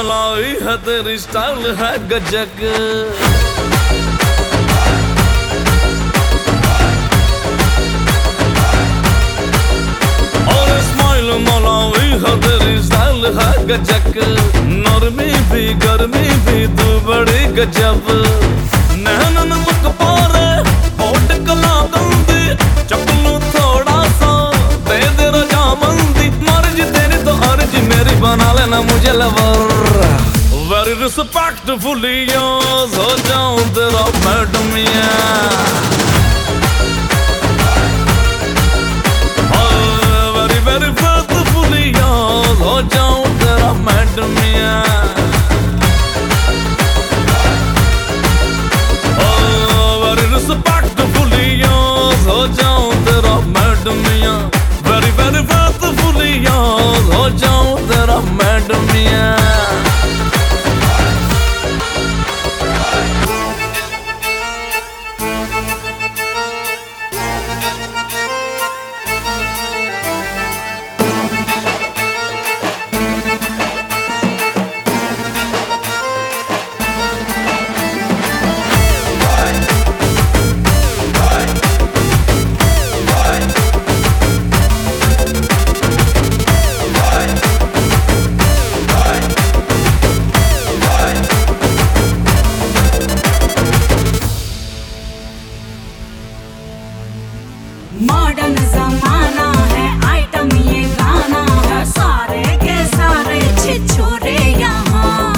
मलाई है तेरी स्टाइल है गजक। और स्माइल मलाई है तेरी स्टाइल है गजक। नरमी भी गर्मी भी तू बड़ी गजब। नैनन मुख पारे होठ कला गंदी चकलू थोड़ा सा दे दे रजामंदी। मर्जी तेरी तो अर्जी मेरी बना लेना मुझे लवर। वेरी रिस्पेक्टफुली योर्स हो जाऊं तेरा madam very very faithfully yours हो जाऊं तेरा मैडम। रिस्पेक्टफुली योर्स हो जाऊं तेरा madam. Very very faithfully yours हो जाऊं तेरा मैडम। मॉडर्न जमाना है आइटम ये गाना है। सारे के सारे छिछोरे यहाँ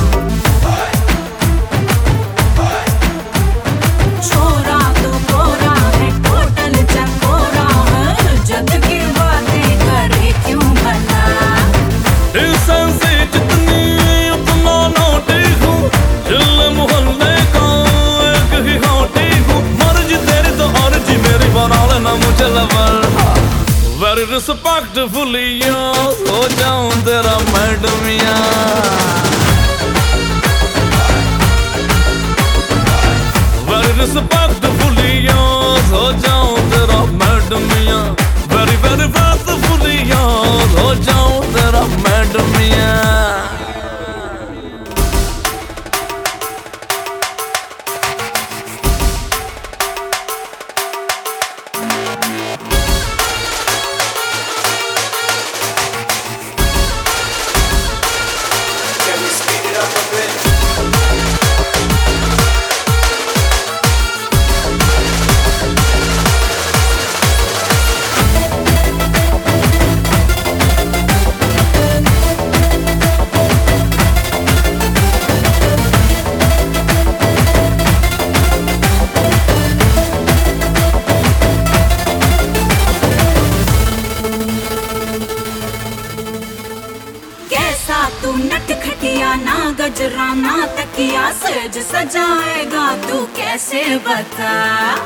छोरा तो गोरा है टोटल चकोरा है। जद की बातें करे क्यों भला। डिसेंसी जितनी उतना नोटी हूँ। चिल्ले मोहल्ले का एक ही होटी हूँ। मर्जी तेरी तो अर्जी मेरी बना लेना मुझे लवर। वेरी रिस्पेक्टफुली योर्स हो जाऊं तेरा मैडम। वेरी रिस्पेक्टफुली योर्स हो जाऊं तेरा madam. Very very faithfully yours हो जाऊं तेरा मैडम। तू नट खटिया ना गजरा ना तकिया सज सजाएगा तू कैसे बता।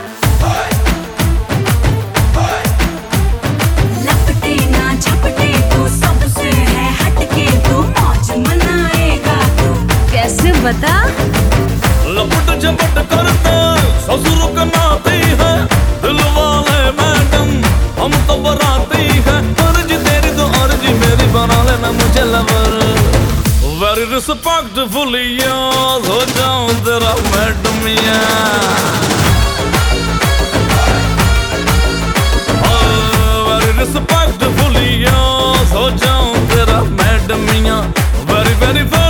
लपटे ना झपटे तू सबसे है हटके तू मौज मनाएगा तू कैसे बता। लपट झपट करते ससुर का नाती है दिल वाले मैडम हम तो बराती है। अर्जी तेरी तो अर्जी मेरी बना लेना मुझे लवर। वेरी रिस्पेक्टफुली योर्स हो जाऊं तेरा मैडम। वेरी रिस्पेक्टफुली योर्स हो जाऊं तेरा मैडम। Very very